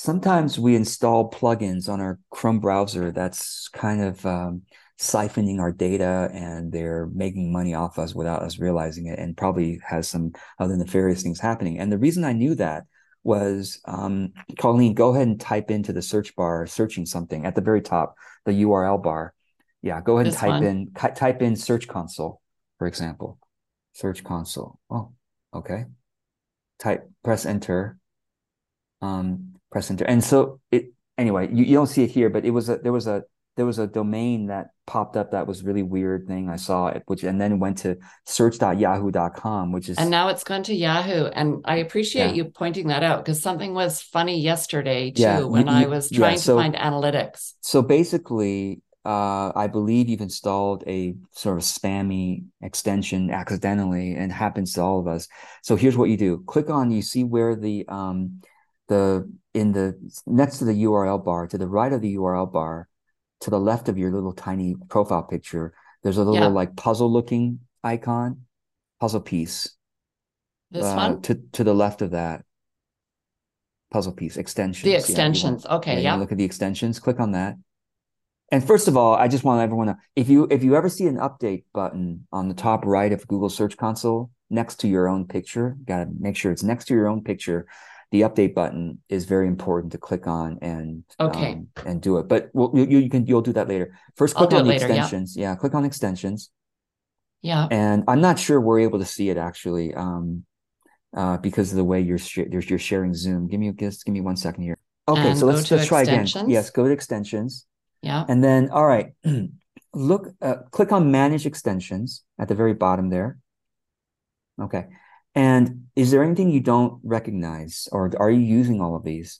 sometimes we install plugins on our Chrome browser that's kind of siphoning our data and they're making money off us without us realizing it and probably has some other nefarious things happening. And the reason I knew that was, Colleen, go ahead and type into the search bar, searching something at the very top, the URL bar. Yeah, go ahead and This one. type in Search Console, for example. Search Console. Oh, okay. Press enter. Press enter. And so it anyway, you don't see it here, but there was a domain that popped up that was really weird thing. I saw it, which and then went to search.yahoo.com, which And is now it's gone to Yahoo. And I appreciate yeah, you pointing that out because something was funny yesterday yeah, too when I was yeah. trying to find So analytics. so basically, I believe you've installed a sort of spammy extension accidentally, and happens to all of us. So here's what you do: click on, you see where the in the next to the URL bar, to the right of the URL bar, to the left of your little tiny profile picture, there's a little Yeah, like puzzle looking icon, puzzle piece. this one, To the left of that puzzle piece, the extensions. Yeah, extensions. Okay, you want to yep. look at the extensions. Click on that. And first of all, I just want everyone to, if you ever see an update button on the top right of Google Search Console next to your own picture, got to make sure it's next to your own picture. The update button is very important to click on Okay, and do it. But you'll do that later. First, I'll click do on it the later. Yep, extensions. Yeah, click on extensions. yep. And I'm not sure we're able to see it actually, because of the way you're sharing Zoom. Give me 1 second here. Okay, so And go to let's try again. Yes, extensions. go to extensions. Yep. And then, all right, click on Manage Extensions at the very bottom there. Okay. And is there anything you don't recognize, or are you using all of these?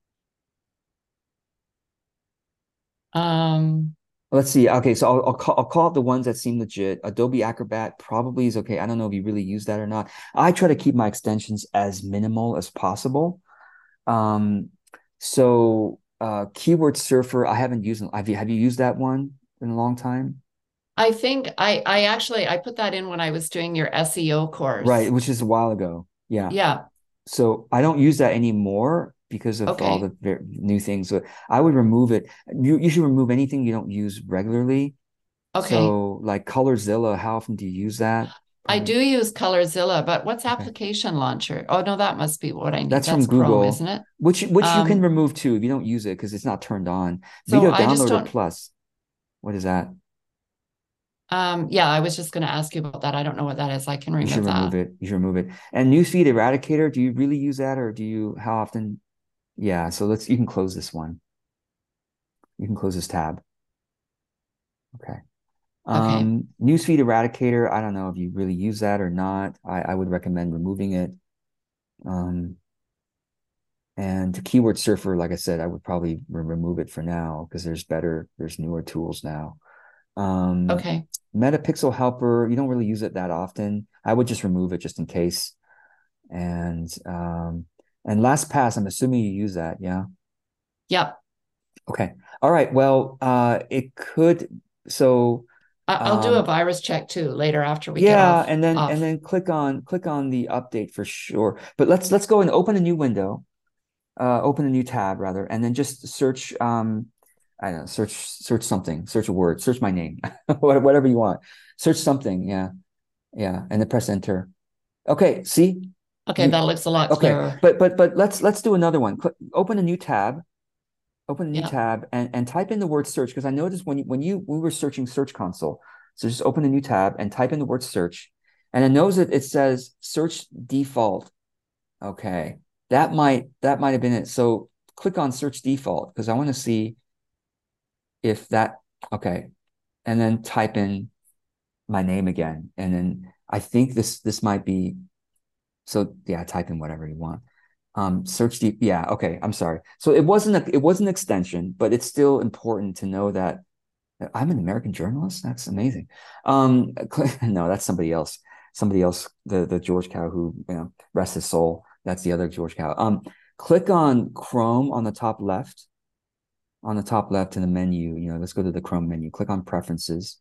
Um, Let's see. Okay, so I'll call out the ones that seem legit. Adobe Acrobat probably is okay. I don't know if you really use that or not. I try to keep my extensions as minimal as possible. Um, so Keyword Surfer, I haven't used. Have you used that one in a long time? I think I actually I put that in when I was doing your SEO Right, course. which is a while ago. Yeah. Yeah. So I don't use that anymore because of all Okay. the new things. So I would remove it. You should remove anything you don't use regularly. Okay. So like Colorzilla, how often do you use that? I Probably. do use Colorzilla, but what's Okay. application launcher? Oh no, that must be what I need. That's from That's Chrome, Google, isn't it? which you can Um, remove too if you don't use it because it's not turned on. so Video I just Downloader don't Plus. What is that? yeah, I was just going to ask you about that. I don't know what that is. I can You should remove remove that. it. You should remove it. And Newsfeed Eradicator, do you really use that, or do you, how often? Yeah, so you can close this one. You can close this tab. Okay. Okay. Newsfeed Eradicator, I don't know if you really use that or not. I would recommend removing it. Um, and Keyword Surfer, like I said, I would probably remove it for now because there's newer tools now. Um, Okay. Metapixel Helper, you don't really use it that often. I would just remove it just in case. And LastPass, I'm assuming you use that, yeah. Yep. Okay. All right. Well, it could so I'll do a um virus check too later after we get yeah, off and off. then click on the update for sure. But let's go and open a new window, open a new tab rather, and then just search I don't know, search something, search a word, search my name, whatever you want. Search something, yeah, yeah, and then press enter. Okay, see Okay, that you looks a lot okay, clearer. but let's do another one. Open a new Yeah. tab and type in the word search because I noticed when we were searching Search Console. So just open a new tab and type in the word search, and it knows that it says search default. Okay, that might have been it. So click on search default because I want to see if that okay, and then type in my name again, and then I think this might be so yeah. Type in whatever you want. Search deep. Yeah. Okay. I'm sorry. So it wasn't an extension, but it's still important to know that I'm an American journalist. That's amazing. No, that's somebody else. Somebody else. The George Cow who rest his soul. That's the other George Cow. Click on Chrome on the top left. On the top left in the menu, let's go to the Chrome menu. Click on Preferences.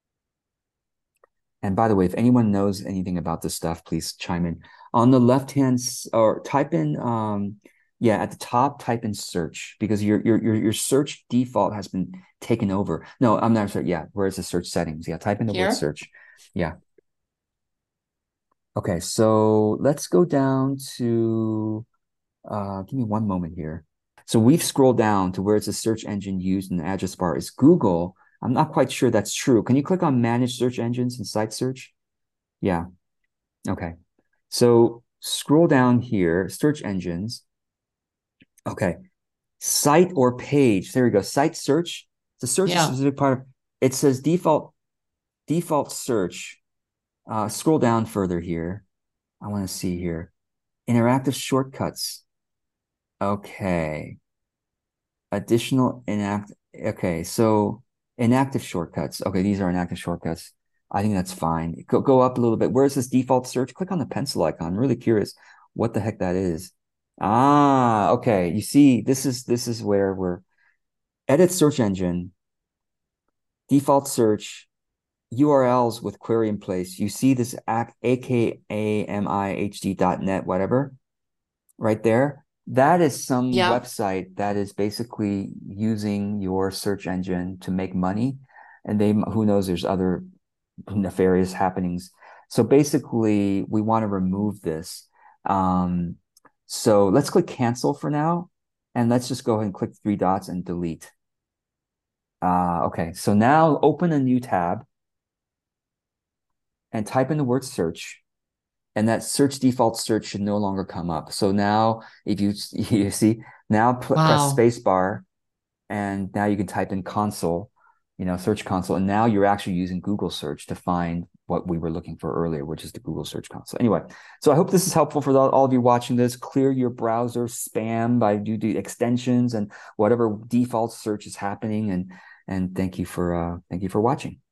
And by the way, if anyone knows anything about this stuff, please chime in. On the left hand or type in Yeah, at the top, type in search because your search default has been taken over. No, I'm not sorry. Yeah, where's the search settings? Yeah, type in the word Here? search. Yeah. Okay, so let's go down to give me one moment here. So we've scrolled down to where it's a search engine used in the address bar is Google. I'm not quite sure that's true. Can you click on manage search engines and site search? Yeah. Okay. So scroll down here, search engines. Okay. Site or page. There we go. Site search. The search is a Yeah. specific part of it says default search. Scroll down further here. I want to see here. Interactive shortcuts. Okay. Additional inactive. Okay, so inactive shortcuts. Okay, these are inactive shortcuts. I think that's fine. Go up a little bit. Where's this default search? Click on the pencil icon. I'm really curious what the heck that is. Ah, okay. You see, this is where we're edit search engine, default search, URLs with query in place. You see this AKAMIHD.net, whatever, right there. That is some Yeah. website that is basically using your search engine to make money. And they, who knows, there's other nefarious happenings. So basically, we want to remove this. Um, so let's click cancel for now. And let's just go ahead and click three dots and delete. Okay, so now open a new tab and type in the word search. And that search default search should no longer come up. So now if you see, now press Wow. space bar and now you can type in console, search console. And now you're actually using Google search to find what we were looking for earlier, which is the Google search console. Anyway, so I hope this is helpful for all of you watching this. Clear your browser spam by do the extensions and whatever default search is happening. And thank you for watching.